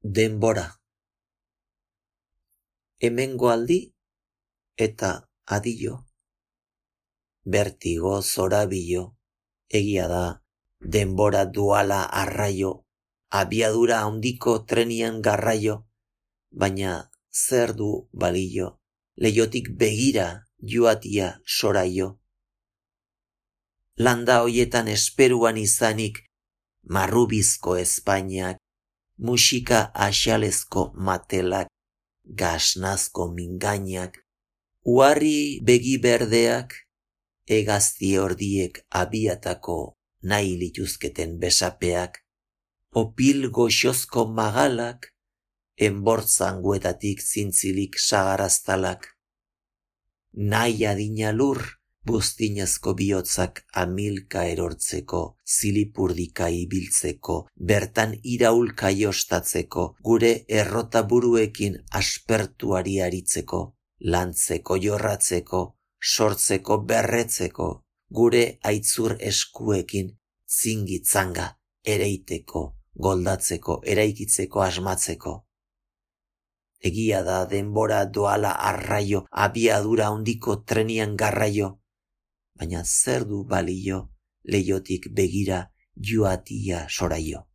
Denbora. Hemengo aldi eta adio. Bertigo zorabilo, egia da, denbora duala arraio, abiadura handiko trenian garraio, baina zer du balio, leiotik begira joatia soraio. Landa hoietan esperuan izanik, marrubizko Espainiak, musika axalezko matelak, gasnazko mingainak, uharri begi berdeak, hegazti ordiek abiatako nahi lituzketen besapeak, opil goxozko magalak, enbortzanguetatik zintzilik sagaraztalak, nahi adina lur, buztinezko bihotzak amilka erortzeko, zilipurdika ibiltzeko, bertan iraulka jostatzeko, gure errota buruekin aspertuari aritzeko, lantzeko jorratzeko, sortzeko berretzeko, gure aitzur eskuekin zingitzanga ereiteko, goldatzeko, eraikitzeko asmatzeko. Egia da denbora doala arraio, abiadura handiko trenian garraio, baina zer du balio leiotik begira joatia soraio.